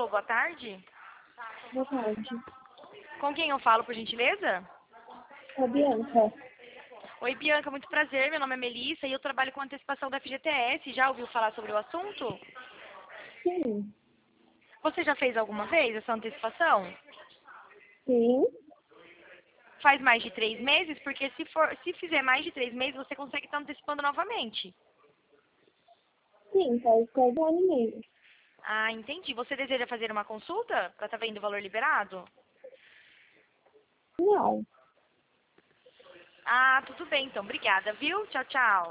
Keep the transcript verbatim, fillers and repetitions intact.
Alô, boa tarde. Boa tarde. Com quem eu falo, por gentileza? É a Bianca. Oi, Bianca, muito prazer. Meu nome é Melissa e eu trabalho com antecipação da F G T S. Já ouviu falar sobre o assunto? Sim. Você já fez alguma vez essa antecipação? Sim. Faz mais de três meses? Porque se, for, se fizer mais de três meses, você consegue estar antecipando novamente. Sim, faz quase um ano e meio. Ah, entendi. Você deseja fazer uma consulta para estar vendo o valor liberado? Não. Ah, tudo bem, então. Obrigada, viu? Tchau, tchau.